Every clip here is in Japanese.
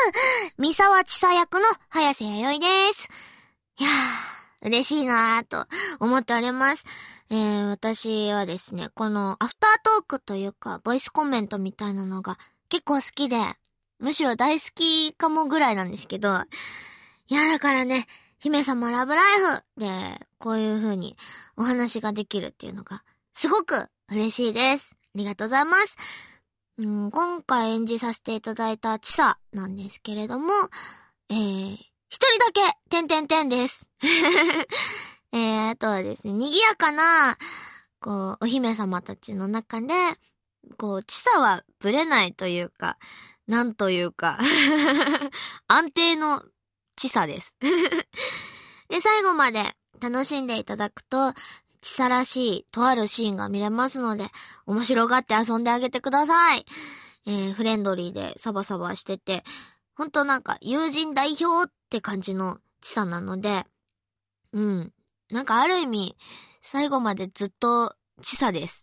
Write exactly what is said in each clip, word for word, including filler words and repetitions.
三沢千沙役の早瀬弥生です。いやー、嬉しいなーと思っております。えー、私はですね、このアフタートークというか、ボイスコメントみたいなのが結構好きで、むしろ大好きかもぐらいなんですけど、いやだからね、姫様ラブライフで、こういう風にお話ができるっていうのが、すごく嬉しいです。ありがとうございます。うん、今回演じさせていただいた千沙なんですけれども、えー、一人だけ、てんてんてんです。えー、あとはですね、賑やかな、こう、お姫様たちの中で、こう、千沙はブレないというか、なんというか、安定の千沙です。で、最後まで楽しんでいただくと、千沙らしいとあるシーンが見れますので、面白がって遊んであげてください。えー、フレンドリーでサバサバしてて、ほんとなんか友人代表って感じの千沙なので、うん。なんかある意味、最後までずっと千沙です。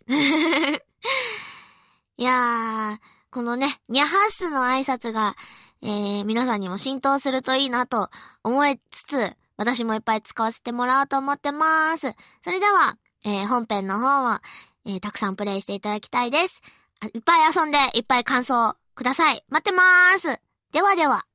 いやー、このね、ニャハッスの挨拶が、えー、皆さんにも浸透するといいなと思いつつ、私もいっぱい使わせてもらおうと思ってます。それでは、えー、本編の方は、えー、たくさんプレイしていただきたいです。いっぱい遊んで、いっぱい感想ください。待ってまーす。ではでは。